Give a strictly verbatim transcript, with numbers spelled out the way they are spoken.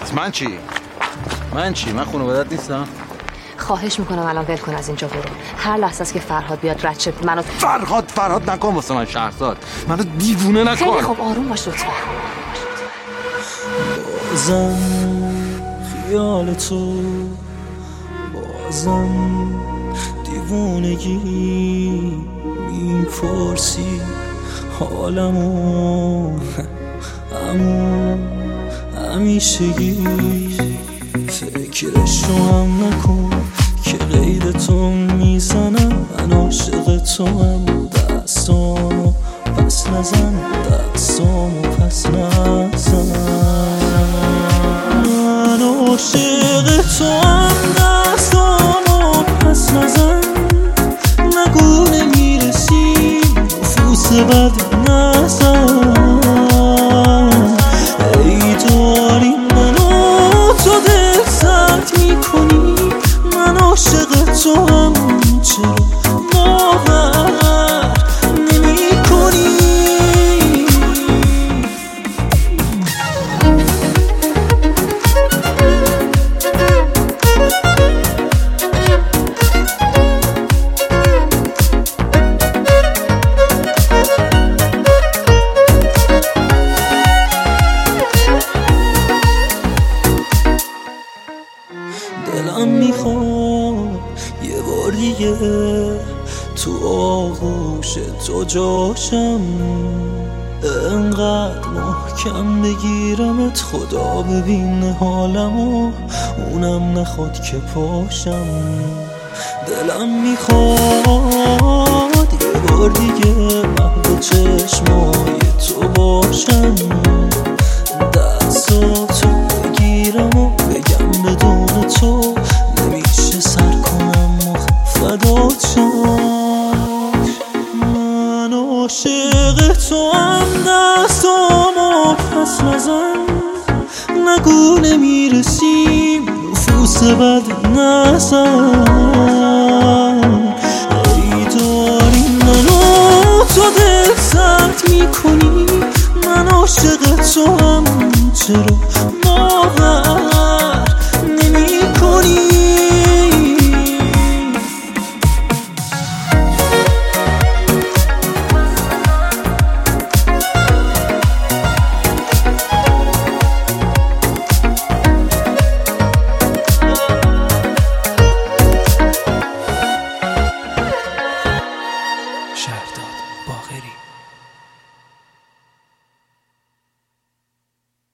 من چی؟ من چی؟ من خانواده‌ات نیستم؟ خواهش میکنم الان ول کن از اینجا برو. هر لحظه است که فرهاد بیاد رد شه منو فرهاد فرهاد نکن واسه من شهرزاد. منو دیوونه نکن. خیلی خوب آروم باش لطفا. بازم خیال تو، بازم دیوونگی میپرسی حالمو، امو همیشگی فکرشو هم نکن که غیر تو میزنم. من عاشق تو هم، دستامو پس نزن، دستامو پس نزن. من عاشق تو هم، دستامو پس نزن. نگو نمیرسی نفوس بد نزن. ای داری منو تو دل سرد میکنی. من عاشق تو هم، چرا باور نمی کنی؟ دلم میخواد یه بار دیگه تو آغوش تو جاشم، انقدر محکم بگیرمت خدا ببینه حالمو، اونم نخواد که پاشم. دلم میخواد یه بار دیگه محو چشمای تو باشم، دستاتو بگیرم و بگم بدون تو نمیشه سر کنم و فدات شم. من عاشق تو هم، دستامو پس نزن. نگو نمیرسیم نفوس بد نزن. ای داری منو تو دل سرد میکنی. من عاشق تو هم، چرا باور